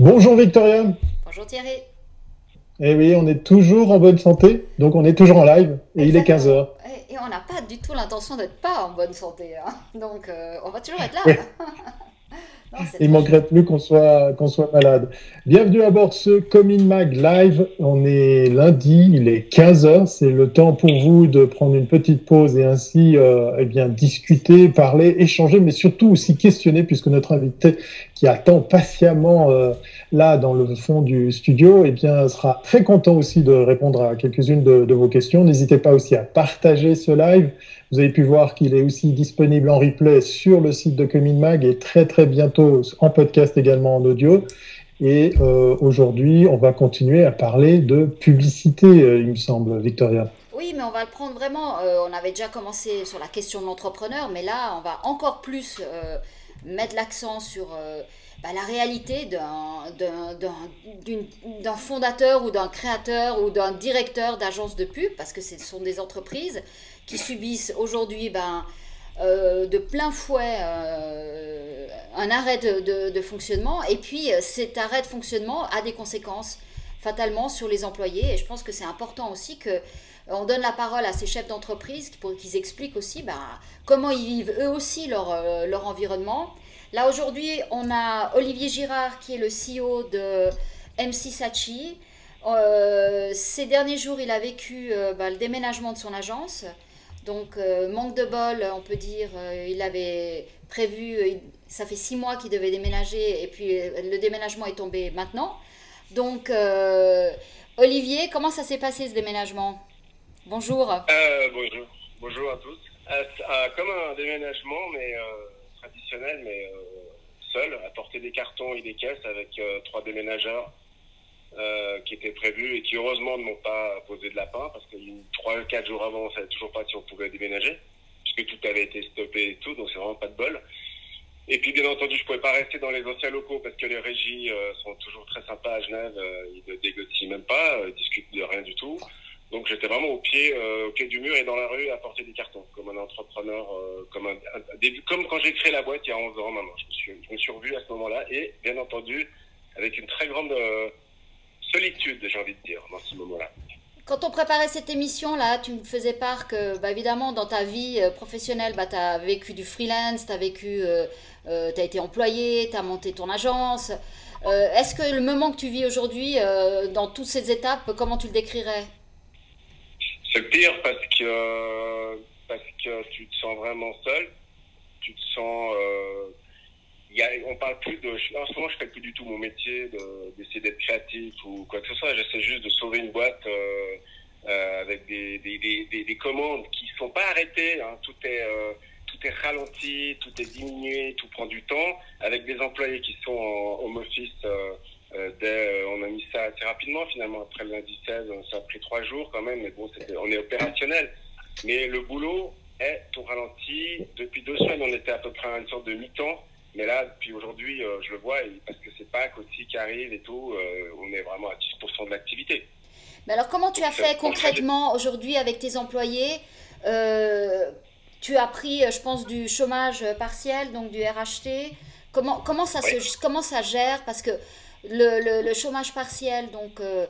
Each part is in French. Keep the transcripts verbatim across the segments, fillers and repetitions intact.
Bonjour Victoria. Bonjour Thierry. Eh oui, on est toujours en bonne santé, donc on est toujours en live et il est quinze Exactement. heures. Et, et on n'a pas du tout l'intention d'être pas en bonne santé, hein. Donc euh, on va toujours être là. Non, c'est Il très manquerait chouette. plus qu'on soit, qu'on soit malade. Bienvenue à bord de ce Coming Mag Live. On est lundi, il est quinze heures. C'est le temps pour vous de prendre une petite pause et ainsi euh, eh bien, discuter, parler, échanger, mais surtout aussi questionner, puisque notre invité qui attend patiemment euh, là dans le fond du studio eh bien, sera très content aussi de répondre à quelques-unes de, de vos questions. N'hésitez pas aussi à partager ce live. Vous avez pu voir qu'il est aussi disponible en replay sur le site de Coming Mag et très très bientôt en podcast également en audio. Et euh, aujourd'hui, on va continuer à parler de publicité, euh, il me semble, Victoria. Oui, mais on va le prendre vraiment. Euh, on avait déjà commencé sur la question de l'entrepreneur, mais là, on va encore plus euh, mettre l'accent sur euh, bah, la réalité d'un, d'un, d'un, d'une- d'un fondateur ou d'un créateur ou d'un directeur d'agence de pub, parce que ce sont des entreprises qui subissent aujourd'hui ben, euh, de plein fouet euh, un arrêt de, de- de fonctionnement. Et puis, euh, cet arrêt de fonctionnement a des conséquences fatalement sur les employés. Et je pense que c'est important aussi que on donne la parole à ces chefs d'entreprise pour qu'ils expliquent aussi bah, comment ils vivent eux aussi leur, euh, leur environnement. Là aujourd'hui, on a Olivier Girard qui est le C E O de M C Saatchi. Euh, ces derniers jours, il a vécu euh, bah, le déménagement de son agence. Donc, euh, manque de bol, on peut dire. Euh, il avait prévu, euh, ça fait six mois qu'il devait déménager et puis euh, le déménagement est tombé maintenant. Donc, euh, Olivier, comment ça s'est passé ce déménagement? Bonjour. Euh, bonjour. Bonjour à tous. Euh, euh, comme un déménagement, mais euh, traditionnel, mais euh, seul, à porter des cartons et des caisses avec euh, trois déménageurs euh, qui étaient prévus et qui heureusement ne m'ont pas posé de lapin parce que trois quatre jours avant, on ne savait toujours pas si on pouvait déménager puisque tout avait été stoppé et tout, donc c'est vraiment pas de bol. Et puis bien entendu, je ne pouvais pas rester dans les anciens locaux parce que les régies euh, sont toujours très sympas à Genève, euh, ils ne négocient même pas, euh, ils discutent de rien du tout. Donc j'étais vraiment au pied, euh, au pied du mur et dans la rue à porter des cartons, comme un entrepreneur, euh, comme un, un, un début, comme quand j'ai créé la boîte il y a onze ans maintenant. Je me suis, je me suis revu à ce moment-là et bien entendu avec une très grande euh, solitude, j'ai envie de dire, dans ce moment-là. Quand on préparait cette émission-là, tu me faisais part que, bah, évidemment, dans ta vie euh, professionnelle, bah, tu as vécu du freelance, tu as vécu, euh, euh, tu as été employé, tu as monté ton agence. Euh, est-ce que le moment que tu vis aujourd'hui, euh, dans toutes ces étapes, comment tu le décrirais? C'est le pire parce que parce que tu te sens vraiment seul, tu te sens euh, y a, on parle plus de je, en ce moment je fais plus du tout mon métier de, d'essayer d'être créatif ou quoi que ce soit, j'essaie juste de sauver une boîte euh, euh, avec des, des, des, des, des commandes qui sont pas arrêtées, hein, tout est euh, tout est ralenti, tout est diminué, tout prend du temps, avec des employés qui sont en home office. Euh, Euh, dès, euh, on a mis ça assez rapidement finalement après le lundi seize, ça a pris trois jours quand même, mais bon, c'était, on est opérationnel. Mais le boulot est au ralenti. Depuis deux semaines, on était à peu près à une sorte de mi-temps, mais là, depuis aujourd'hui, euh, je le vois, et parce que c'est Pâques aussi qui arrive et tout, euh, on est vraiment à dix pour cent de l'activité. Mais alors, comment tu Donc as c'est fait concrètement aujourd'hui avec tes employés? Euh, Tu as pris, je pense, du chômage partiel, donc du R H T. Comment, comment, ça, ouais. se, comment ça gère? Parce que le, le, le chômage partiel, donc, euh,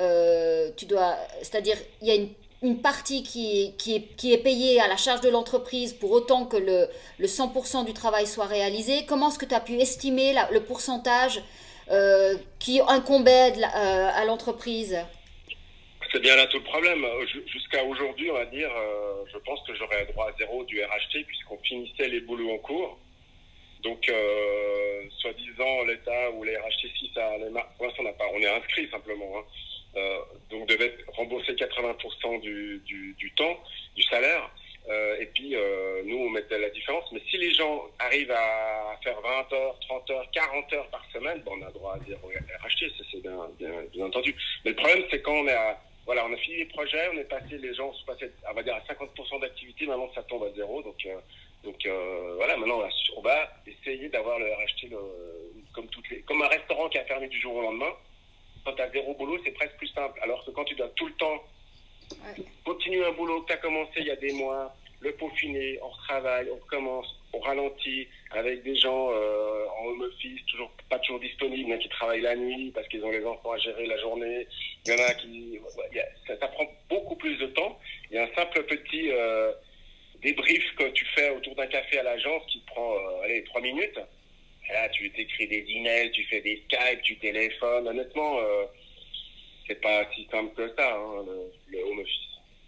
euh, tu dois, c'est-à-dire, il y a une, une partie qui, qui, est, qui est payée à la charge de l'entreprise pour autant que le, le cent pour cent du travail soit réalisé. Comment est-ce que tu as pu estimer la, le pourcentage euh, qui incombait de la- euh, à l'entreprise? C'est bien là tout le problème. Jusqu'à aujourd'hui, on va dire, euh, je pense que j'aurais droit à zéro du R H T puisqu'on finissait les boulots en cours. Donc, euh, soi-disant, l'État ou les R H T, si ça, les mar- pour l'instant, on n'a pas, on est inscrit simplement. Hein. Euh, donc, devait rembourser quatre-vingts pour cent du, du, du temps, du salaire. Euh, et puis, euh, nous, on mettait la différence. Mais si les gens arrivent à faire vingt heures, trente heures, quarante heures par semaine, bon, on a droit à dire au R H T, ça c'est bien, bien, bien entendu. Mais le problème, c'est quand on est à, voilà, on a fini les projets, on est passé, les gens sont passés, on va dire, à cinquante pour cent d'activité, maintenant ça tombe à zéro. Donc, euh, donc euh, voilà, maintenant on va, on va essayer d'avoir le R H T le, comme, toutes les, comme un restaurant qui a fermé du jour au lendemain. Quand tu as zéro boulot, c'est presque plus simple. Alors que quand tu dois tout le temps Ouais. continuer un boulot que tu as commencé il y a des mois, le peaufiner, on retravaille, on recommence, on ralentit avec des gens euh, en home office, toujours pas toujours disponibles, il y en a qui travaillent la nuit parce qu'ils ont les enfants à gérer la journée, il y en a qui... Ça, ça prend beaucoup plus de temps. Il y a un simple petit euh, débrief que tu fais autour d'un café à l'agence qui te prend euh, allez, trois minutes. Et là, tu t'écris des emails, tu fais des Skype, tu téléphones. Honnêtement, euh, c'est pas si simple que ça, hein, le, le home office.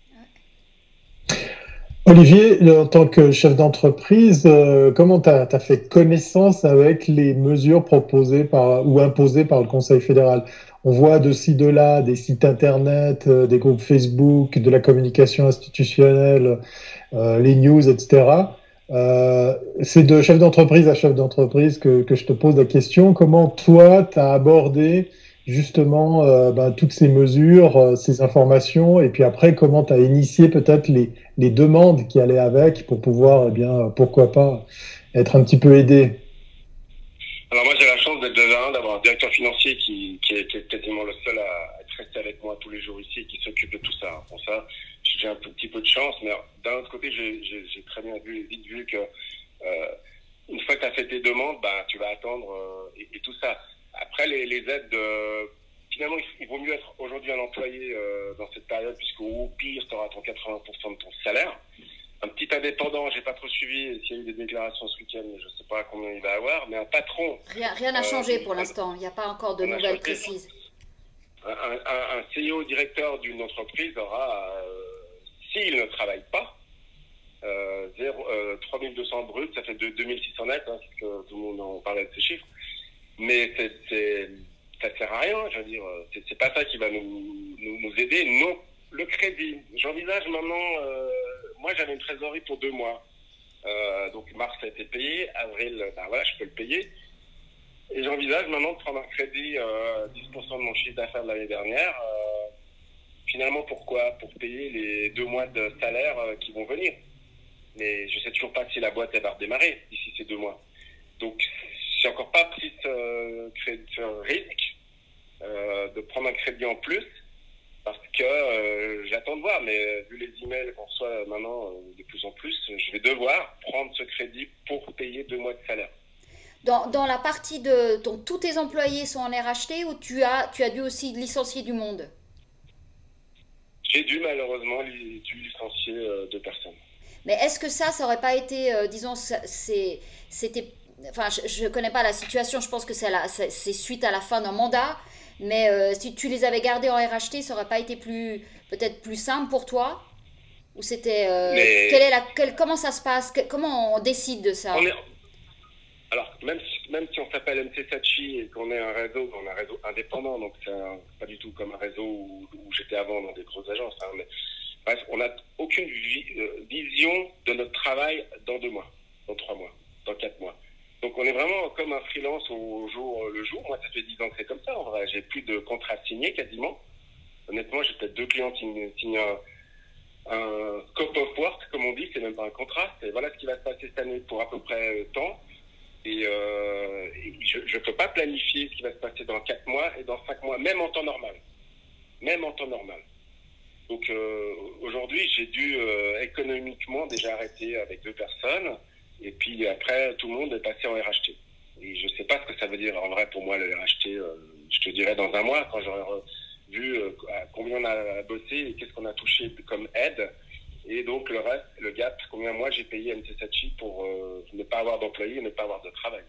Olivier, en tant que chef d'entreprise, euh, comment tu as fait connaissance avec les mesures proposées par, ou imposées par le Conseil fédéral? On voit de ci, de là, des sites internet, euh, des groupes Facebook, de la communication institutionnelle, euh, les news, et cetera. Euh, c'est de chef d'entreprise à chef d'entreprise que, que je te pose la question. Comment toi, tu as abordé justement euh, ben, toutes ces mesures, euh, ces informations, et puis après, comment tu as initié peut-être les, les demandes qui allaient avec pour pouvoir, eh bien, pourquoi pas, être un petit peu aidé? Alors moi, j'ai la chance d'être de l'un, d'avoir un directeur financier qui, qui, est, qui est quasiment le seul à être resté avec moi tous les jours ici et qui s'occupe de tout ça. Pour ça, j'ai un petit peu de chance, mais d'un autre côté, j'ai, j'ai, j'ai très bien vu, vite vu que euh, une fois que tu as fait tes demandes, bah, tu vas attendre euh, et, et tout ça. Après, les, les aides, euh, finalement, il vaut mieux être aujourd'hui un employé euh, dans cette période, puisque au pire, tu auras ton quatre-vingts pour cent de ton salaire. Un petit indépendant, j'ai pas trop suivi s'il y a eu des déclarations ce week-end, mais je sais pas combien il va avoir, mais un patron... Rien rien n'a euh, changé pour l'instant, il n'y a pas encore de nouvelles précises. Un, un, un C E O directeur d'une entreprise aura, euh, s'il ne travaille pas, euh, euh, trois mille deux cents bruts, ça fait deux mille six cents net, hein, parce que tout le monde en parlait de ces chiffres. Mais c'est, c'est, ça sert à rien, je veux dire, c'est, c'est pas ça qui va nous, nous, nous aider. Non, le crédit, j'envisage maintenant, euh, moi j'avais une trésorerie pour deux mois, euh, donc mars a été payé, avril, ben voilà, je peux le payer. Et j'envisage maintenant de prendre un crédit, euh, dix pour cent de mon chiffre d'affaires de l'année dernière. Euh, finalement, pourquoi? Pour payer les deux mois de salaire euh, qui vont venir. Mais je sais toujours pas si la boîte elle va redémarrer d'ici ces deux mois. Donc, j'ai encore pas pris ce, ce risque euh, de prendre un crédit en plus parce que euh, j'attends de voir. Mais vu les emails qu'on reçoit maintenant euh, de plus en plus, je vais devoir prendre ce crédit pour payer deux mois de salaire. Dans, dans la partie de dont tous tes employés sont en R H T ou tu as, tu as dû aussi licencier du monde? J'ai dû malheureusement li, dû licencier euh, deux personnes. Mais est-ce que ça, ça aurait pas été, euh, disons, c'est, c'était, enfin, je ne connais pas la situation, je pense que c'est, la, c'est, c'est suite à la fin d'un mandat, mais euh, si tu les avais gardés en R H T, ça aurait pas été plus, peut-être plus simple pour toi? Ou c'était, euh, mais... quelle est la, quelle, comment ça se passe? que, Comment on décide de ça? On est... Alors, même si, même si on s'appelle M C Saatchi et qu'on est un réseau, on est un réseau indépendant, donc c'est un, pas du tout comme un réseau où, où j'étais avant dans des grosses agences. Hein, mais, bref, on n'a aucune vi, euh, vision de notre travail dans deux mois, dans trois mois, dans quatre mois. Donc on est vraiment comme un freelance au jour le jour. Moi, ça fait dix ans que c'est comme ça. En vrai, j'ai plus de contrats signés quasiment. Honnêtement, j'ai peut-être deux clients qui signent un, un scope of work, comme on dit. C'est même pas un contrat. C'est voilà ce qui va se passer cette année pour à peu près temps. Et, euh, et je ne peux pas planifier ce qui va se passer dans quatre mois et dans cinq mois, même en temps normal. Même en temps normal. Donc euh, aujourd'hui, j'ai dû euh, économiquement déjà arrêter avec deux personnes. Et puis après, tout le monde est passé en R H T. Et je ne sais pas ce que ça veut dire en vrai pour moi, le R H T. Euh, je te dirai dans un mois, quand j'aurai vu euh, combien on a bossé et qu'est-ce qu'on a touché comme aide. Et donc, le reste, le gap, combien moi j'ai payé M C Saatchi pour euh, ne pas avoir d'employés et ne pas avoir de travail.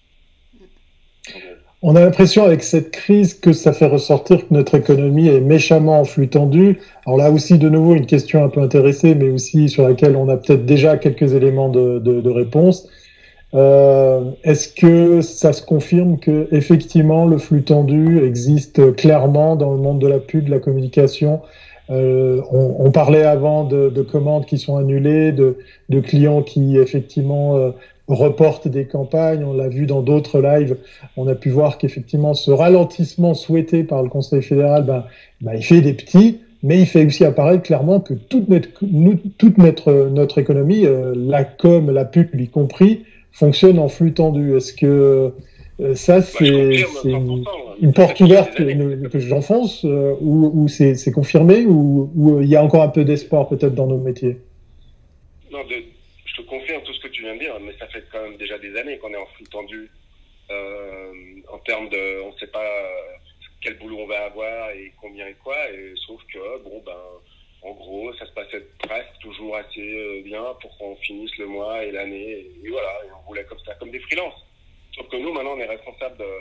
On a l'impression avec cette crise que ça fait ressortir que notre économie est méchamment en flux tendu. Alors là aussi, de nouveau, une question un peu intéressée, mais aussi sur laquelle on a peut-être déjà quelques éléments de, de, de réponse. Euh, est-ce que ça se confirme que effectivement le flux tendu existe clairement dans le monde de la pub, de la communication? Euh, on, on parlait avant de, de commandes qui sont annulées, de, de clients qui effectivement euh, reportent des campagnes. On l'a vu dans d'autres lives. On a pu voir qu'effectivement ce ralentissement souhaité par le Conseil fédéral, ben, ben, il fait des petits, mais il fait aussi apparaître clairement que toute notre, nous, toute notre, notre économie, euh, la com, la pub y compris, fonctionne en flux tendu. Est-ce que euh, ça, c'est, bah, c'est une, une porte ouverte que, que j'enfonce euh, ou, ou c'est, c'est confirmé ou il y a encore un peu d'espoir peut-être dans nos métiers? non, de, je te confirme tout ce que tu viens de dire, mais ça fait quand même déjà des années qu'on est en flux tendu euh, en termes de, on ne sait pas quel boulot on va avoir et combien et quoi, et sauf que bon ben, en gros, ça se passait presque toujours assez bien pour qu'on finisse le mois et l'année, et, et voilà, et on roulait comme ça, comme des freelances. Sauf que nous, maintenant, on est responsable de.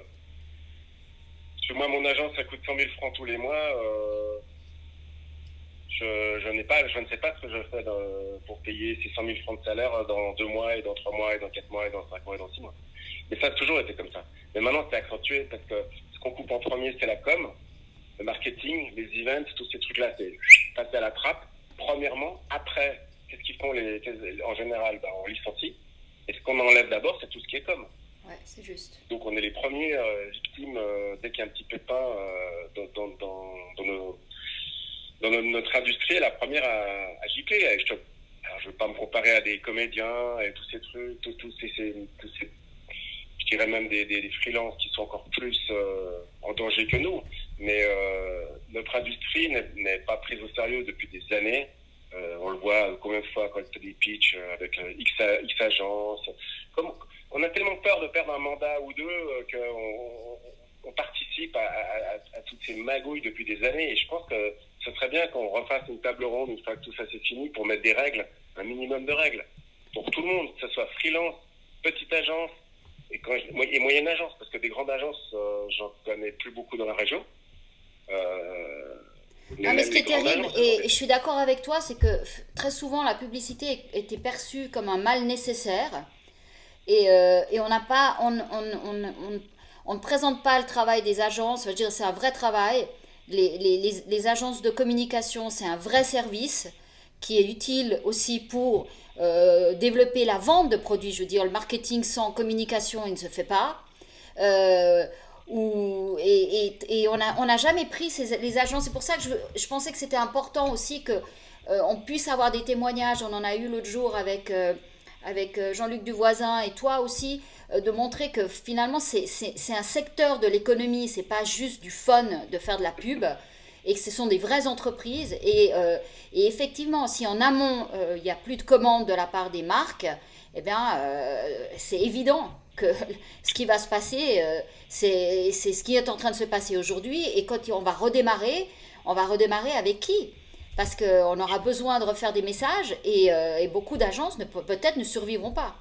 Sur moi, mon agence, ça coûte cent mille francs tous les mois. Euh, je, je n'ai pas, je ne sais pas ce que je fais de, pour payer ces cent mille francs de salaire dans deux mois, et dans trois mois, et dans quatre mois, et dans cinq mois, et dans six mois. Mais ça a toujours été comme ça. Mais maintenant, c'est accentué parce que ce qu'on coupe en premier, c'est la com, le marketing, les events, tous ces trucs-là, c'est passer à la trappe. Premièrement, après, qu'est-ce qu'ils font les, en général? Ben, on licencie. Et ce qu'on enlève d'abord, c'est tout ce qui est com. Ouais, c'est juste. Donc on est les premiers euh, victimes euh, dès qu'il y a un petit pépin euh, dans, dans, dans, dans, nos, dans nos, notre industrie, la première à, à gicler. Je ne veux pas me comparer à des comédiens et tous ces trucs, tous, tous ces, ces, tous ces, je dirais même des, des, des freelances qui sont encore plus euh, en danger que nous. Mais euh, notre industrie n'est, n'est pas prise au sérieux depuis des années. Euh, on le voit combien de fois quand il y a des pitchs avec euh, X, X agences. Comme, on a tellement peur de perdre un mandat ou deux euh, qu'on on, on participe à, à, à toutes ces magouilles depuis des années. Et je pense que ce serait bien qu'on refasse une table ronde une fois que tout ça c'est fini pour mettre des règles, un minimum de règles pour tout le monde, que ce soit freelance, petite agence et, quand je, et moyenne agence, parce que des grandes agences, euh, j'en connais plus beaucoup dans la région. Euh, Non, mais ce qui est terrible, et je suis d'accord avec toi, c'est que très souvent la publicité était perçue comme un mal nécessaire. Et, euh, et on n'a pas, on, on, on, on, on ne présente pas le travail des agences. Je veux dire, c'est un vrai travail. Les, les, les, les agences de communication, c'est un vrai service qui est utile aussi pour euh, développer la vente de produits. Je veux dire, le marketing sans communication, il ne se fait pas. Euh, ou, et, et, et on n'a on a jamais pris ces, les agences. C'est pour ça que je, je pensais que c'était important aussi qu'on euh, puisse avoir des témoignages. On en a eu l'autre jour avec... Euh, avec Jean-Luc Duvoisin et toi aussi, euh, de montrer que finalement c'est, c'est, c'est un secteur de l'économie, c'est pas juste du fun de faire de la pub, et que ce sont des vraies entreprises. Et, euh, et effectivement, si en amont, il euh, n'y a plus de commandes de la part des marques, eh bien, euh, c'est évident que ce qui va se passer, euh, c'est, c'est ce qui est en train de se passer aujourd'hui. Et quand on va redémarrer, on va redémarrer avec qui ? Parce qu'on aura besoin de refaire des messages et, euh, et beaucoup d'agences ne, peut-être ne survivront pas.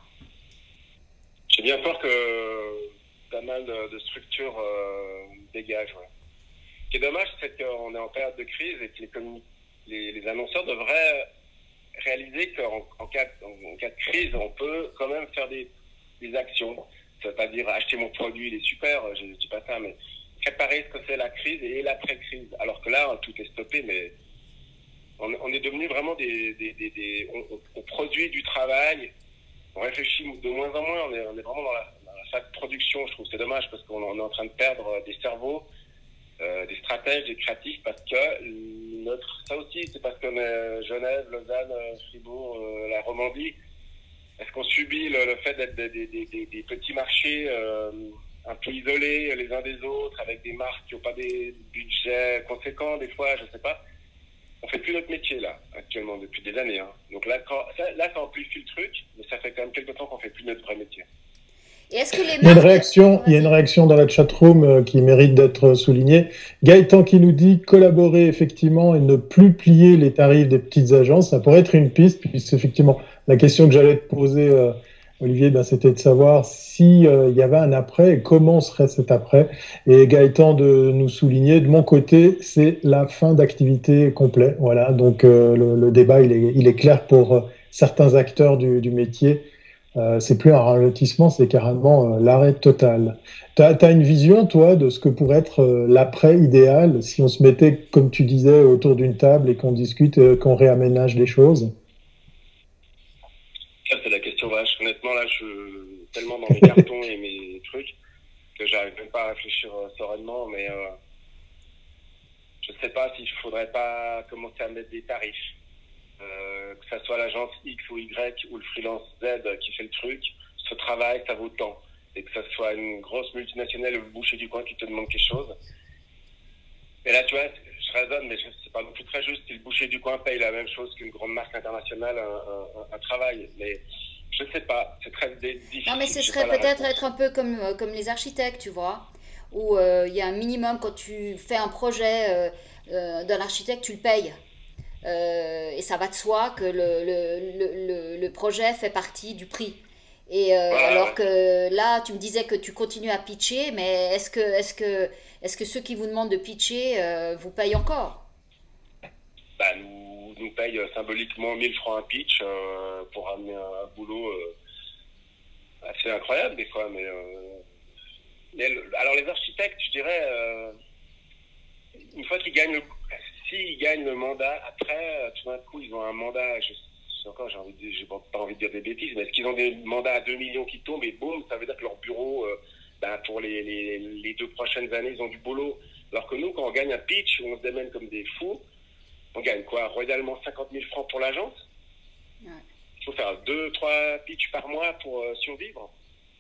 J'ai bien peur que pas mal de, de structures euh, dégagent. Ouais. Ce qui est dommage, c'est qu'on est en période de crise et que les, communi- les, les annonceurs devraient réaliser qu'en en cas, en, en cas de crise, on peut quand même faire des, des actions. C'est-à-dire acheter mon produit, il est super, je ne dis pas ça, mais préparer ce que c'est la crise et l'après-crise. Alors que là, tout est stoppé, mais... On est devenu vraiment des... des, des, des on, on produit du travail, on réfléchit de moins en moins, on est, on est vraiment dans la, dans la phase de production. Je trouve que c'est dommage parce qu'on est en train de perdre des cerveaux, euh, des stratèges, des créatifs, parce que notre, ça aussi, c'est parce qu'on est Genève, Lausanne, Fribourg, euh, la Romandie. Est-ce qu'on subit le, le fait d'être des, des, des, des, des petits marchés euh, un peu isolés les uns des autres, avec des marques qui n'ont pas des budgets conséquents des fois, je ne sais pas. On fait plus notre métier, là, actuellement, depuis des années. Hein. Donc là, quand, ça, là, ça amplifie le truc, mais ça fait quand même quelques temps qu'on fait plus notre vrai métier. Et est-ce que les marques... Il y a une réaction, il y a une réaction dans la chatroom euh, qui mérite d'être soulignée. Gaëtan qui nous dit collaborer effectivement et ne plus plier les tarifs des petites agences. Ça pourrait être une piste, puisque effectivement, la question que j'allais te poser, euh, Olivier, ben, c'était de savoir s'il euh, y avait un après et comment serait cet après. Et Gaëtan de nous souligner, de mon côté, c'est la fin d'activité complète. Voilà, donc euh, le, le débat, il est, il est clair pour euh, certains acteurs du, du métier. Euh, c'est plus un ralentissement, c'est carrément euh, l'arrêt total. Tu as une vision, toi, de ce que pourrait être euh, l'après idéal si on se mettait, comme tu disais, autour d'une table et qu'on discute, euh, qu'on réaménage les choses? Ça, c'est la question vache. Honnêtement, là, je suis tellement dans mes cartons et mes trucs que j'arrive même pas à réfléchir euh, sereinement, mais euh, je sais pas s'il faudrait pas commencer à mettre des tarifs. Euh, que ça soit l'agence X ou Y ou le freelance Z qui fait le truc, ce travail, ça vaut tant. Et que ça soit une grosse multinationale ou le boucher du coin qui te demande quelque chose, Et là, tu vois, je raisonne, mais c'est pas non plus très juste. Si le boucher du coin paye la même chose qu'une grande marque internationale, un, un, un travail. Mais je sais pas, c'est très difficile. Non, mais ce serait peut-être être un peu comme, euh, comme les architectes, tu vois, où euh, il y a un minimum quand tu fais un projet euh, euh, d'un architecte, tu le payes. Euh, et ça va de soi que le, le, le, le, le projet fait partie du prix. Et euh, Voilà, alors ouais. que là, tu me disais que tu continues à pitcher, mais est-ce que, est-ce que, est-ce que ceux qui vous demandent de pitcher euh, vous payent encore? Bah, nous, nous paye euh, symboliquement mille francs un pitch euh, pour amener un, un boulot euh, assez incroyable des fois. Mais, euh, mais le- alors les architectes, je dirais, euh, une fois qu'ils gagnent le, s'ils gagnent le mandat, après, euh, tout d'un coup, ils ont un mandat. Je, je sais encore, j'ai envie de, dire- j'ai pas pas envie de dire des bêtises, mais est-ce qu'ils ont des mandats à deux millions qui tombent et boum, ça veut dire que leur bureau, euh, ben, pour les, les, les deux prochaines années, ils ont du boulot. Alors que nous, quand on gagne un pitch, où on se démène comme des fous, on gagne quoi? Royalement cinquante mille francs pour l'agence. Ouais. Il faut faire deux, trois pitchs par mois pour euh, survivre.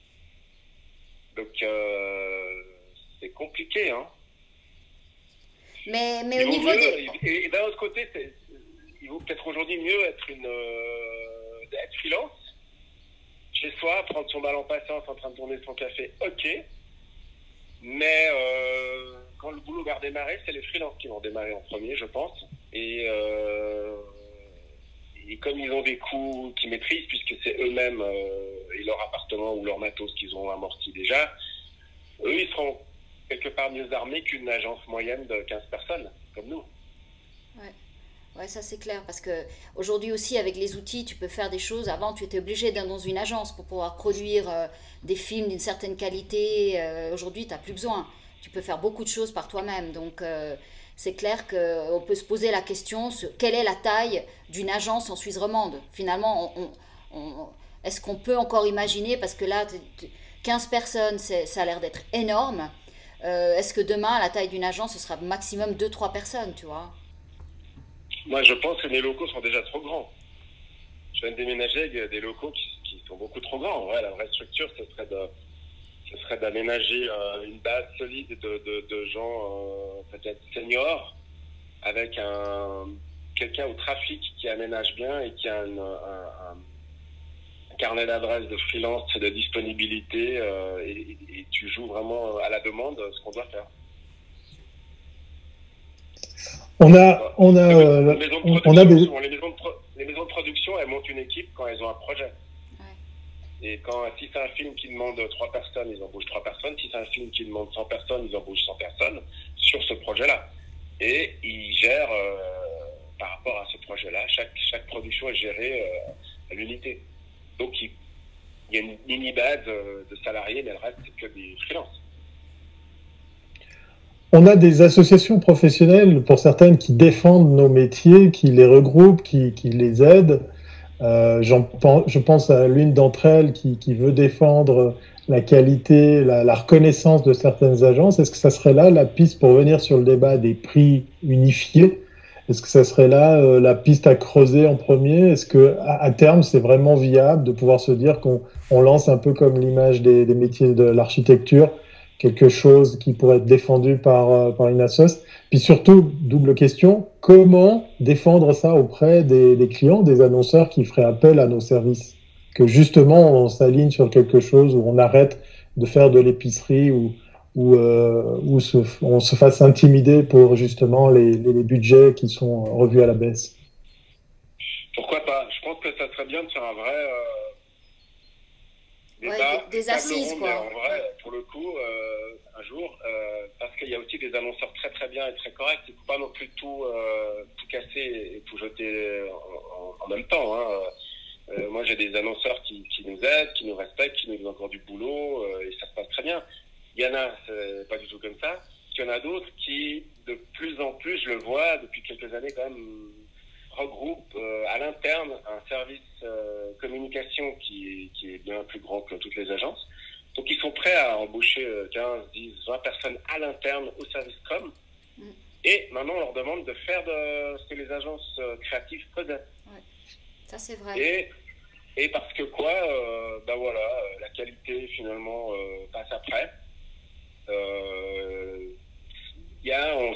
Donc, euh, c'est compliqué, hein. Mais, mais Il au vaut niveau mieux, des... et, et d'un autre côté, c'est, il vaut peut-être aujourd'hui mieux être une, euh, être freelance, chez soi, prendre son mal en patience, en train de tourner son café, ok. Mais euh, quand le boulot va redémarrer, c'est les freelances qui vont démarrer en premier, je pense. Et, euh, et comme ils ont des coûts qu'ils maîtrisent, puisque c'est eux-mêmes euh, et leur appartement ou leur matos qu'ils ont amorti déjà, eux, ils seront quelque part mieux armés qu'une agence moyenne de quinze personnes, comme nous. Ouais. Ouais, ça c'est clair, parce que aujourd'hui aussi avec les outils, tu peux faire des choses. Avant, tu étais obligé d'être dans une agence pour pouvoir produire euh, des films d'une certaine qualité. Euh, aujourd'hui, tu n'as plus besoin. Tu peux faire beaucoup de choses par toi-même. Donc, euh, c'est clair qu'on peut se poser la question sur quelle est la taille d'une agence en Suisse romande. Finalement, on, on- on- est-ce qu'on peut encore imaginer, parce que là, t- t- quinze personnes, c'est- ça a l'air d'être énorme. Euh, est-ce que demain, la taille d'une agence, ce sera maximum deux trois personnes, tu vois? Moi, je pense que mes locaux sont déjà trop grands. Je viens de déménager avec des locaux qui, qui sont beaucoup trop grands. Ouais, la vraie structure, ce serait de, ce serait d'aménager euh, une base solide de, de, de gens euh, peut-être seniors, avec un quelqu'un au trafic qui aménage bien et qui a un, un, un carnet d'adresses de freelance, de disponibilité, euh, et, et tu joues vraiment à la demande ce qu'on doit faire. On a, on a, euh, les, maisons de on, on a des... sont, les, maisons de pro, les maisons de production, elles montent une équipe quand elles ont un projet. Ouais. Et quand, si c'est un film qui demande trois personnes, ils embauchent trois personnes. Si c'est un film qui demande cent personnes, ils embauchent cent personnes sur ce projet-là. Et ils gèrent euh, par rapport à ce projet-là. Chaque, chaque production est gérée euh, à l'unité. Donc, il, il y a une mini-base de salariés, mais le reste, c'est que des freelances. On a des associations professionnelles, pour certaines, qui défendent nos métiers, qui les regroupent, qui, qui les aident. Euh, j'en pense, je pense à l'une d'entre elles qui, qui veut défendre la qualité, la, la reconnaissance de certaines agences. Est-ce que ça serait là la piste pour venir sur le débat des prix unifiés? Est-ce que ça serait là euh, la piste à creuser en premier? Est-ce que à, à terme, c'est vraiment viable de pouvoir se dire qu'on on lance un peu comme l'image des, des métiers de l'architecture, quelque chose qui pourrait être défendu par, par une assoce? Puis surtout, double question, comment défendre ça auprès des, des clients, des annonceurs qui feraient appel à nos services? Que justement, on s'aligne sur quelque chose où on arrête de faire de l'épicerie ou où, euh, où se, on se fasse intimider pour justement les, les, les budgets qui sont revus à la baisse. Pourquoi pas? Je pense que ça serait bien de faire un vrai... Euh... Ouais, débat, des, des assises, ronde, quoi. En vrai, pour le coup, euh, un jour, euh, parce qu'il y a aussi des annonceurs très très bien et très corrects, il ne faut pas non plus tout, euh, tout casser et tout jeter en, en, en même temps. Hein. Euh, moi, j'ai des annonceurs qui, qui nous aident, qui nous respectent, qui nous donnent encore du boulot, euh, et ça se passe très bien. Il y en a, c'est pas du tout comme ça. Il y en a d'autres qui, de plus en plus, je le vois depuis quelques années quand même, regroupe euh, à l'interne un service euh, communication qui, qui est bien plus grand que toutes les agences. Donc ils sont prêts à embaucher euh, quinze, dix, vingt personnes à l'interne au service com. Mm. Et maintenant on leur demande de faire de ce que les agences euh, créatives faisaient. Ouais. Ça c'est vrai. Et, et parce que quoi, euh, ben voilà, euh, la qualité finalement euh, passe après. Euh, y a, on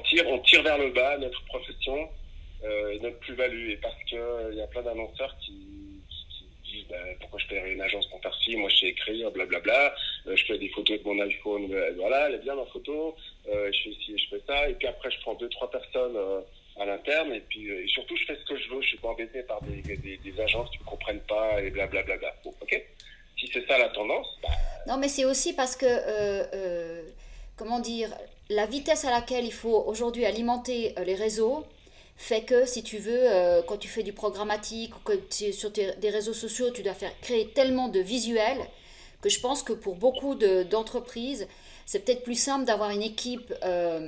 tire, on tire vers le bas notre profession euh, et notre plus-value. Et parce qu'il euh, y a plein d'annonceurs qui, qui disent bah, pourquoi je paierais une agence pour faire ci, moi je sais écrire, blablabla, euh, je fais des photos de mon iPhone, euh, voilà, elle est bien ma photo, euh, je fais ci et je fais ça, et puis après je prends deux, trois personnes euh, à l'interne, et puis euh, et surtout je fais ce que je veux, je suis pas embêté par des, des, des agences qui me comprennent pas, et blablabla. Bon, ok. Si c'est ça la tendance, bah... Non, mais c'est aussi parce que, euh, euh, comment dire, la vitesse à laquelle il faut aujourd'hui alimenter euh, les réseaux fait que, si tu veux, euh, quand tu fais du programmatique ou que tu es sur tes, des réseaux sociaux, tu dois faire créer tellement de visuels que je pense que pour beaucoup de, d'entreprises, c'est peut-être plus simple d'avoir une équipe euh,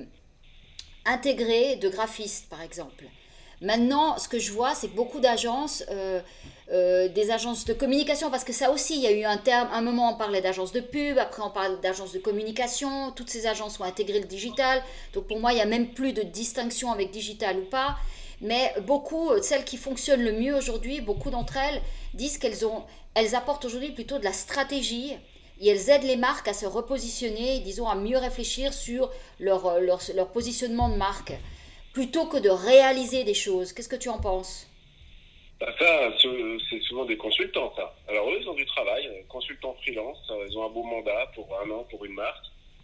intégrée de graphistes, par exemple. Maintenant, ce que je vois, c'est que beaucoup d'agences, euh, euh, des agences de communication, parce que ça aussi, il y a eu un terme, un moment on parlait d'agences de pub, après on parle d'agences de communication, toutes ces agences ont intégré le digital, donc pour moi, il n'y a même plus de distinction avec digital ou pas, mais beaucoup, celles qui fonctionnent le mieux aujourd'hui, beaucoup d'entre elles disent qu'elles ont, elles apportent aujourd'hui plutôt de la stratégie, et elles aident les marques à se repositionner, disons, à mieux réfléchir sur leur, leur, leur positionnement de marque, plutôt que de réaliser des choses. Qu'est-ce que tu en penses ? Bah ça, c'est souvent des consultants, ça. Alors eux, ils ont du travail, consultants freelance, ils ont un beau mandat pour un an, pour une marque.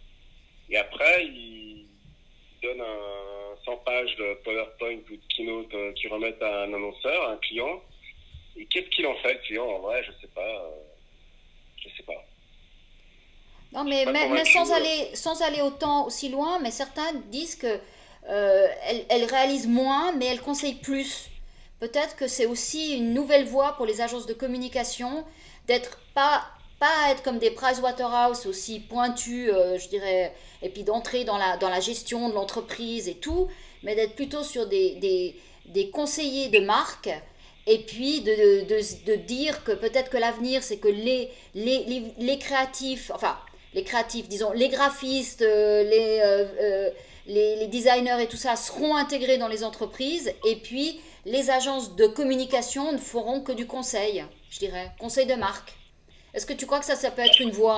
Et après, ils donnent un cent pages de PowerPoint ou de Keynote qu'ils remettent à un annonceur, à un client. Et qu'est-ce qu'il en fait, le client ? En vrai, je sais pas. Je sais pas. Non, mais, mais, mais sans, aller, sans aller autant aussi loin, mais certains disent que Euh, elle, elle réalise moins, mais elle conseille plus. Peut-être que c'est aussi une nouvelle voie pour les agences de communication, d'être pas, pas être comme des Pricewaterhouse aussi pointus, euh, je dirais, et puis d'entrer dans la, dans la gestion de l'entreprise et tout, mais d'être plutôt sur des, des, des conseillers de marque, et puis de, de, de, de dire que peut-être que l'avenir, c'est que les, les, les, les créatifs, enfin, les créatifs, disons, les graphistes, euh, les... Euh, euh, Les, les designers et tout ça seront intégrés dans les entreprises, et puis les agences de communication ne feront que du conseil, je dirais, conseil de marque. Est-ce que tu crois que ça, ça peut être une voie ?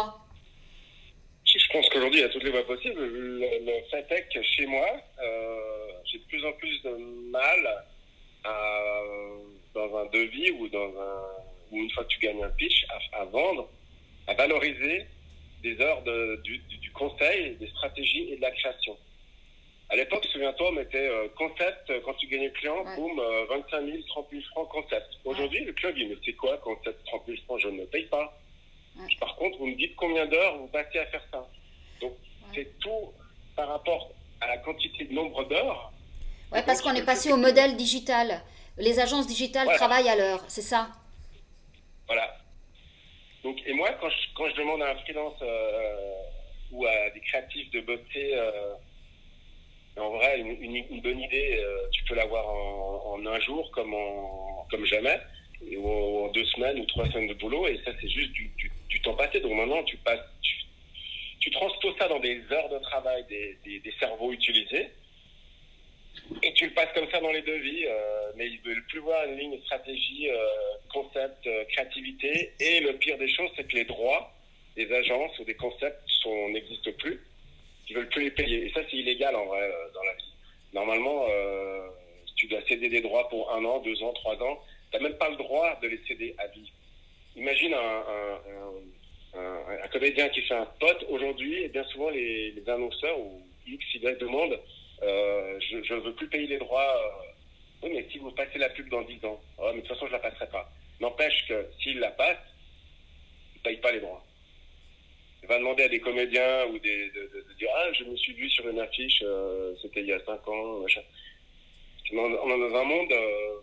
Je pense qu'aujourd'hui, il y a toutes les voies possibles. Le, le fait est que chez moi, euh, j'ai de plus en plus de mal à, dans un devis ou, dans un, ou une fois que tu gagnes un pitch, à, à vendre, à valoriser des heures de, du, du conseil, des stratégies et de la création. À l'époque, souviens-toi, on mettait euh, concept, quand tu gagnais le client, ouais. boum, euh, vingt-cinq mille, trente mille francs, concept. Aujourd'hui, ouais. le client dit, mais c'est quoi, concept, trente mille francs, je ne paye pas. Ouais. Par contre, vous me dites combien d'heures vous passez à faire ça. Donc, ouais. c'est tout par rapport à la quantité de nombre d'heures. Oui, parce qu'on est passé au modèle digital. Les agences digitales voilà. travaillent à l'heure, c'est ça. Voilà. Donc, et moi, quand je, quand je demande à un freelance euh, ou à des créatifs de bosser... Euh, en vrai, une, une, une bonne idée, euh, tu peux l'avoir en, en un jour comme, en, comme jamais, et, ou en deux semaines ou trois semaines de boulot, et ça, c'est juste du, du, du temps passé. Donc maintenant, tu, passes, tu, tu transposes ça dans des heures de travail, des, des, des cerveaux utilisés, et tu le passes comme ça dans les devis, euh, mais ils ne veulent plus voir une ligne stratégie, euh, concept, euh, créativité, et le pire des choses, c'est que les droits des agences ou des concepts sont, n'existent plus. Ils veulent plus les payer. Et ça, c'est illégal, en vrai, euh, dans la vie. Normalement, euh, tu dois céder des droits pour un an, deux ans, trois ans. Tu n'as même pas le droit de les céder à vie. Imagine un, un, un, un comédien qui fait un pote aujourd'hui, et bien souvent, les, les annonceurs ou X, Y demandent euh, je ne veux plus payer les droits. Euh, oui, mais si vous passez la pub dans dix ans, oh, mais de toute façon, je ne la passerai pas. N'empêche que s'il la passe, il ne paye pas les droits. Il va demander à des comédiens ou des, de, de, de dire « Ah, je me suis vu sur une affiche, euh, c'était il y a cinq ans. » machin. On est dans un monde euh,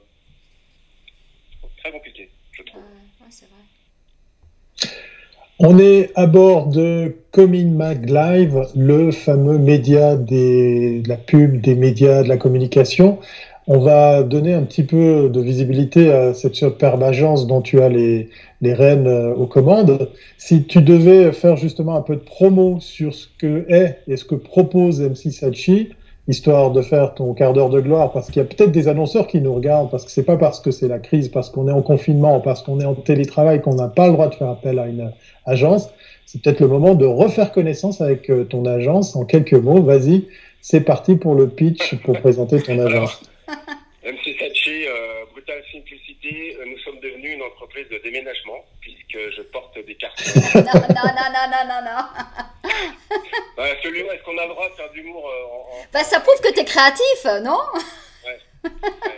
très compliqué, je trouve. Euh, ouais, c'est vrai. On est à bord de Coming Mag Live, le fameux média des, de la pub, des médias, de la communication. On va donner un petit peu de visibilité à cette superbe agence dont tu as les, les rênes aux commandes. Si tu devais faire justement un peu de promo sur ce que est et ce que propose M C Saatchi, histoire de faire ton quart d'heure de gloire, parce qu'il y a peut-être des annonceurs qui nous regardent, parce que c'est pas parce que c'est la crise, parce qu'on est en confinement, parce qu'on est en télétravail qu'on n'a pas le droit de faire appel à une agence. C'est peut-être le moment de refaire connaissance avec ton agence. En quelques mots, vas-y, c'est parti pour le pitch pour présenter ton agence. M C Saatchi, euh, Brutal Simplicity, euh, nous sommes devenus une entreprise de déménagement, puisque je porte des cartons. non, non, non, non, non, non, non. Bah, celui-là, est-ce qu'on a le droit de faire de l'humour euh, en, en... Bah, ça prouve que tu es créatif, non? Ouais. ouais.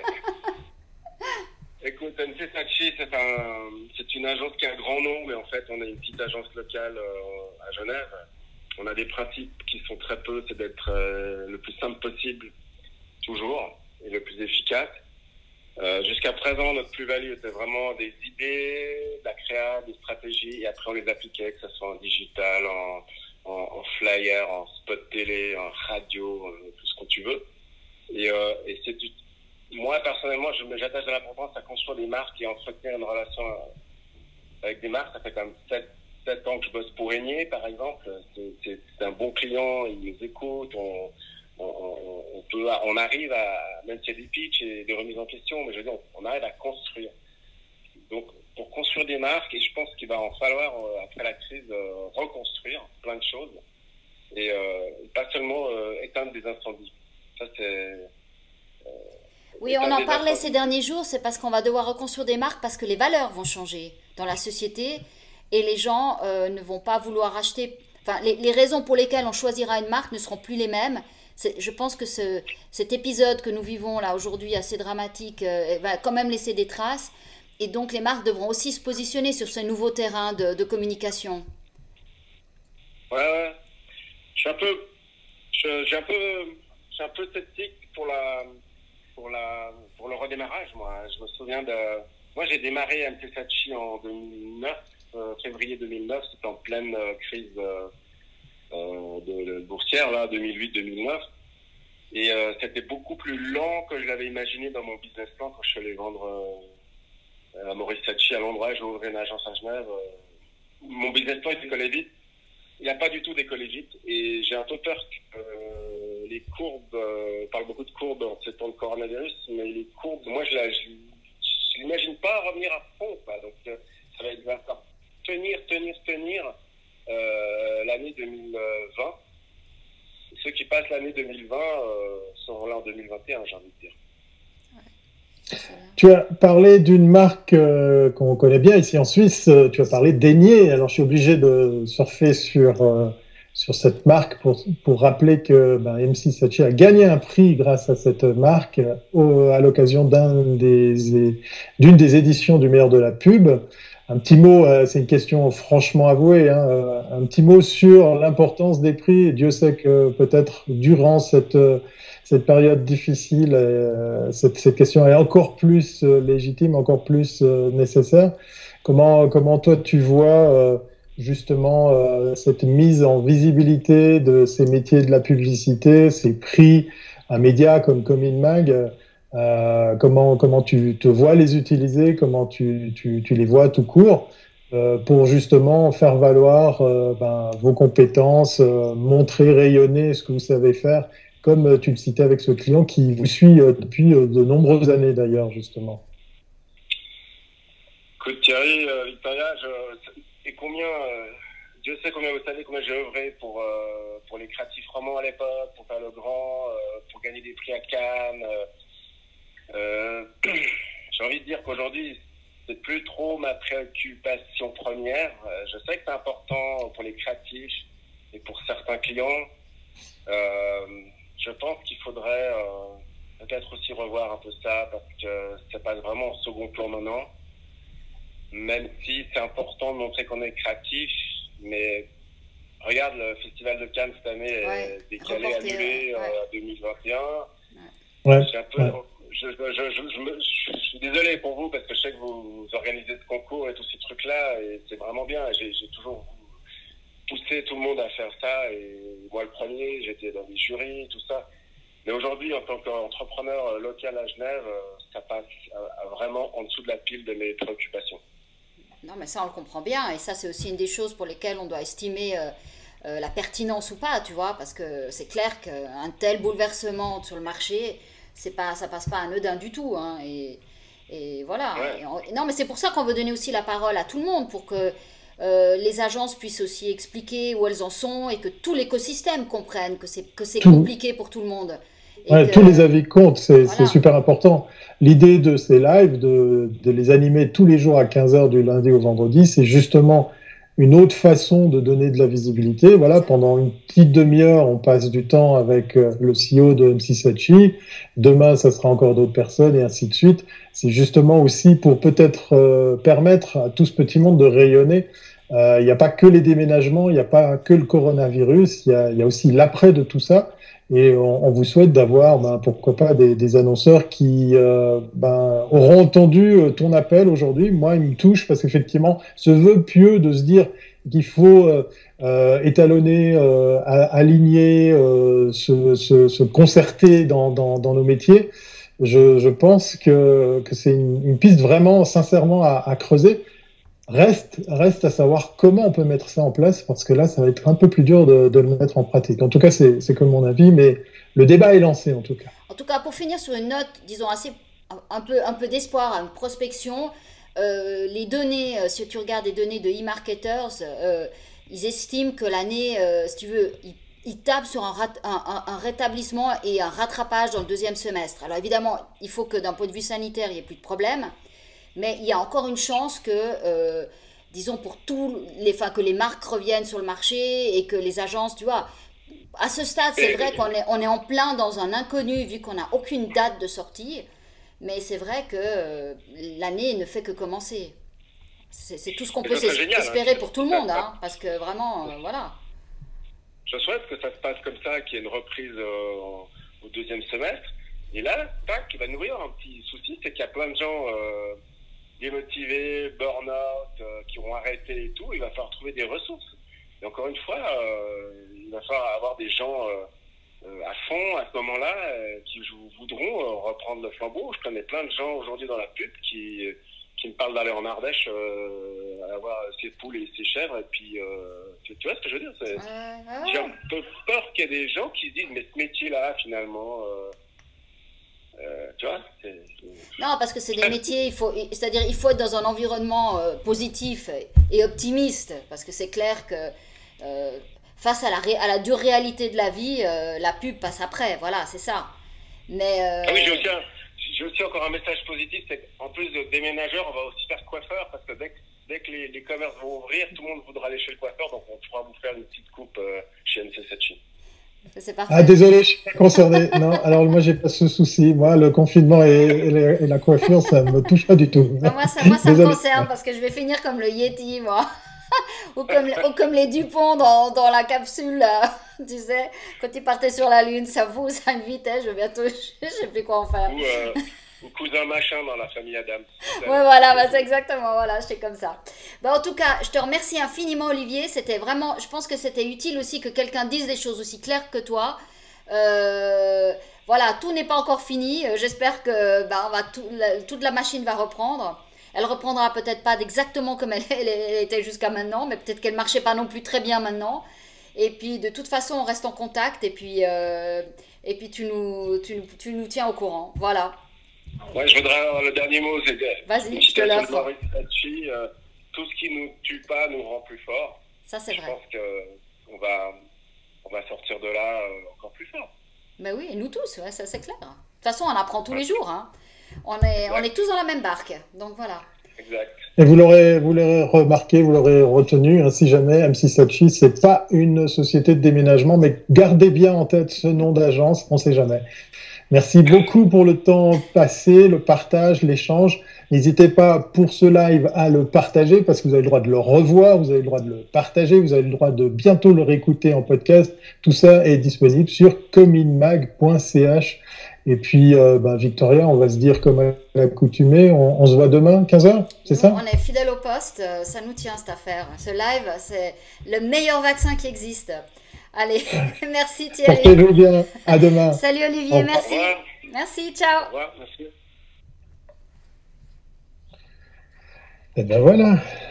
Écoute, M C Saatchi, c'est, un, c'est une agence qui a un grand nom, mais en fait, on est une petite agence locale euh, à Genève. On a des principes qui sont très peu, c'est d'être euh, le plus simple possible, toujours, et le plus efficace. Euh, jusqu'à présent, notre plus-value était vraiment des idées, de la créa, des stratégies, et après on les appliquait, que ce soit en digital, en, en, en flyer, en spot télé, en radio, tout ce que tu veux. Et, euh, et c'est du... moi, personnellement, je, j'attache de l'importance à construire des marques et entretenir une relation avec des marques. Ça fait quand même sept, sept ans que je bosse pour Régnier, par exemple. C'est, c'est, c'est un bon client, il nous écoute, on... On, on, on, peut, on arrive à, même s'il y a des pitchs et des remises en question, mais je veux dire, on arrive à construire. Donc, pour construire des marques, et je pense qu'il va en falloir, après la crise, euh, reconstruire plein de choses, et euh, pas seulement euh, éteindre des incendies. Ça, c'est... Euh, oui, on en parlait ces derniers jours, c'est parce qu'on va devoir reconstruire des marques, parce que les valeurs vont changer dans la société, et les gens euh, ne vont pas vouloir acheter... Enfin, les, les raisons pour lesquelles on choisira une marque ne seront plus les mêmes. C'est, je pense que ce, cet épisode que nous vivons là aujourd'hui, assez dramatique, euh, va quand même laisser des traces. Et donc les marques devront aussi se positionner sur ce nouveau terrain de, de communication. Ouais, ouais. Je suis un peu, je, j'ai un peu, je suis un peu sceptique pour la, pour la, pour le redémarrage. Moi, je me souviens de, moi j'ai démarré M C Saatchi en deux mille neuf, euh, février deux mille neuf, c'était en pleine euh, crise. Euh, Euh, de, de boursière là, deux mille huit deux mille neuf, et euh, c'était beaucoup plus lent que je l'avais imaginé dans mon business plan quand je suis allé vendre euh, à Maurice Saatchi à l'endroit. J'ai ouvert une agence à Genève. Euh, mon business plan il décollait vite, il n'a pas du tout décollé vite, et j'ai un peu peur que euh, les courbes, euh, on parle beaucoup de courbes en ces temps de coronavirus, mais les courbes, moi je ne l'imagine pas revenir à fond, quoi. Donc euh, ça va être va tenir, tenir, tenir Euh, l'année deux mille vingt. Ceux qui passent l'année deux mille vingt euh, seront là en deux mille vingt et un, j'ai envie de dire. Tu as parlé d'une marque euh, qu'on connaît bien ici en Suisse, euh, tu as parlé d'Aignier. Alors je suis obligé de surfer sur, euh, sur cette marque pour, pour rappeler que ben, M C Saatchi a gagné un prix grâce à cette marque euh, à l'occasion d'un des, d'une des éditions du meilleur de la pub. Un petit mot, euh, c'est une question franchement avouée, hein, euh, un petit mot sur l'importance des prix. Dieu sait que peut-être durant cette, euh, cette période difficile, euh, cette, cette question est encore plus euh, légitime, encore plus euh, nécessaire. Comment, comment toi tu vois euh, justement euh, cette mise en visibilité de ces métiers de la publicité, ces prix, un média comme Comin Mag, Euh, comment, comment tu te vois les utiliser, comment tu, tu, tu les vois tout court euh, pour justement faire valoir euh, ben, vos compétences, euh, montrer, rayonner ce que vous savez faire, comme tu le citais avec ce client qui vous suit euh, depuis euh, de nombreuses années d'ailleurs, justement. Écoute Thierry, euh, Victoria, je, et combien, euh, Dieu sait combien vous savez combien j'ai œuvré pour, euh, pour les créatifs romans à l'époque, pour faire le grand, euh, pour gagner des prix à Cannes. Euh, Euh, j'ai envie de dire qu'aujourd'hui, c'est plus trop ma préoccupation première. Euh, je sais que c'est important pour les créatifs et pour certains clients. Euh, je pense qu'il faudrait euh, peut-être aussi revoir un peu ça parce que ça passe vraiment en second plan maintenant. Même si c'est important de montrer qu'on est créatif, mais regarde, le Festival de Cannes cette année ouais, est décalé, reporté, annulé ouais. euh, à deux mille vingt et un. Ouais. Je suis un peu... Ouais. Je, je, je, je, me, je suis désolé pour vous parce que je sais que vous, vous organisez ce concours et tous ces trucs-là et c'est vraiment bien. J'ai, j'ai toujours poussé tout le monde à faire ça et moi le premier, j'étais dans les jurys, tout ça. Mais aujourd'hui, en tant qu'entrepreneur local à Genève, ça passe vraiment en dessous de la pile de mes préoccupations. Non, mais ça, on le comprend bien et ça, c'est aussi une des choses pour lesquelles on doit estimer... Euh, euh, la pertinence ou pas, tu vois, parce que c'est clair qu'un tel bouleversement sur le marché, c'est pas, ça passe pas anodin du tout, hein, et, et voilà. Ouais. Et on- non, mais c'est pour ça qu'on veut donner aussi la parole à tout le monde, pour que euh, les agences puissent aussi expliquer où elles en sont et que tout l'écosystème comprenne que c'est, que c'est Tout. compliqué pour tout le monde. Et Ouais, que- tous les avis comptent, c'est Voilà. c'est super important. L'idée de ces lives, de, de les animer tous les jours à quinze heures du lundi au vendredi, c'est justement une autre façon de donner de la visibilité. Voilà, pendant une petite demi-heure, on passe du temps avec euh, le C E O de M six Sachi. Demain, ça sera encore d'autres personnes et ainsi de suite. C'est justement aussi pour peut-être euh, permettre à tout ce petit monde de rayonner. Euh, Il n'y a pas que les déménagements, il n'y a pas que le coronavirus, il y a, il y a aussi l'après de tout ça. Et on, on vous souhaite d'avoir, ben, pourquoi pas, des, des annonceurs qui euh, ben, auront entendu euh, ton appel aujourd'hui. Moi, il me touche parce qu'effectivement, ce vœu pieux de se dire qu'il faut euh, euh, étalonner, euh, a- aligner, euh, se, se, se concerter dans, dans, dans nos métiers, je, je pense que, que c'est une, une piste vraiment, sincèrement, à, à creuser. Reste, reste à savoir comment on peut mettre ça en place, parce que là, ça va être un peu plus dur de, de le mettre en pratique. En tout cas, c'est c'est que mon avis, mais le débat est lancé, en tout cas. En tout cas, pour finir sur une note, disons, assez, un peu, un peu d'espoir, une prospection, euh, les données, euh, si tu regardes les données de e-marketers, euh, ils estiment que l'année, euh, si tu veux, ils, ils tapent sur un, rat- un, un- un rétablissement et un rattrapage dans le deuxième semestre. Alors évidemment, il faut que d'un point de vue sanitaire, il n'y ait plus de problème, mais il y a encore une chance que, euh, disons, pour tous les, enfin, que les marques reviennent sur le marché et que les agences, tu vois, à ce stade, c'est vrai qu'on est, on est en plein dans un inconnu vu qu'on n'a aucune date de sortie, mais c'est vrai que euh, l'année ne fait que commencer. C'est c'est tout ce qu'on Mais peut ça serait s'es- génial, espérer hein. pour tout le monde, hein, parce que vraiment, euh, voilà. Je souhaite que ça se passe comme ça, qu'il y ait une reprise euh, au deuxième semestre. Et là, tac, il va nous ouvrir un petit souci, c'est qu'il y a plein de gens euh, démotivés, burn-out, euh, qui ont arrêté et tout. Il va falloir trouver des ressources. Et encore une fois, euh, il va falloir avoir des gens euh, euh, à fond à ce moment-là euh, qui voudront euh, reprendre le flambeau. Je connais plein de gens aujourd'hui dans la pub qui, qui me parlent d'aller en Ardèche, euh, avoir ses poules et ses chèvres. Et puis, euh, tu, tu vois ce que je veux dire? C'est, Ouais, ouais, j'ai ouais. un peu peur qu'il y ait des gens qui se disent, mais ce métier-là, finalement, euh, euh, tu vois, c'est, c'est- Non, parce que c'est des métiers, il faut, c'est-à-dire il faut être dans un environnement euh, positif et optimiste, parce que c'est clair que euh, face à la, ré- à la dure réalité de la vie, euh, la pub passe après, voilà, c'est ça. Mais euh, Ah oui, j'ai aussi, un- j'ai aussi encore un message positif, c'est qu'en plus de déménageurs, on va aussi faire coiffeur, parce que dès que, dès que les, les commerces vont ouvrir, tout le monde voudra aller chez le coiffeur, donc on pourra vous faire une petite coupe euh, chez M C Sachi. c'est parfait. Ah, désolé, je suis pas concerné. Non, alors moi, j'ai pas ce souci. Moi, le confinement et, et la, et la coiffure, ça me touche pas du tout. Non, moi, ça, moi, ça me Désolé. concerne parce que je vais finir comme le Yeti, moi. ou, comme, ou comme les Dupont dans, dans la capsule, là. Tu sais, quand ils partaient sur la Lune, ça pousse à une vitesse, je vais bientôt, je sais plus quoi en faire. Ou, euh, ou cousin machin dans la famille Adam. Ouais, voilà, bah, c'est exactement, voilà, c'est comme ça. Bah, en tout cas, je te remercie infiniment, Olivier. C'était vraiment, je pense que c'était utile aussi que quelqu'un dise des choses aussi claires que toi. Euh, voilà, tout n'est pas encore fini. Euh, J'espère que bah, on va tout, la- toute la machine va reprendre. Elle reprendra peut-être pas exactement comme elle, elle- elle était jusqu'à maintenant, mais peut-être qu'elle marchait pas non plus très bien maintenant. Et puis, de toute façon, on reste en contact et puis, euh, et puis tu, nous, tu, nous- tu nous tiens au courant. Voilà. Ouais, je voudrais avoir le dernier mot, c'est que- Vas-y, une je te citation de l'offre. Maurice Sachi, euh, tout ce qui nous tue pas nous rend plus forts. Ça, c'est Je vrai. pense qu'on va, on va sortir de là euh, encore plus fort. Mais oui, et nous tous, ouais, ça c'est clair. De toute façon, on apprend tous les jours. Hein. On, est, on est tous dans la même barque. Donc voilà. Exact. Et vous l'aurez, vous l'aurez remarqué, vous l'aurez retenu, hein, si jamais M six Sachi, c'est pas une société de déménagement, mais gardez bien en tête ce nom d'agence, on sait jamais. Merci beaucoup pour le temps passé, le partage, l'échange. N'hésitez pas pour ce live à le partager parce que vous avez le droit de le revoir, vous avez le droit de le partager, vous avez le droit de bientôt le réécouter en podcast. Tout ça est disponible sur cominmag point c h. Et puis, euh, ben, Victoria, on va se dire comme à l'accoutumée, on, on se voit demain, quinze heures, c'est ça? On est fidèle au poste, euh, ça nous tient cette affaire. Ce live, c'est le meilleur vaccin qui existe. Allez, merci Thierry. Portez-vous bien, à demain. Salut Au Olivier, revoir. merci. Au revoir. Merci, Au ciao. revoir, merci. Et ben voilà.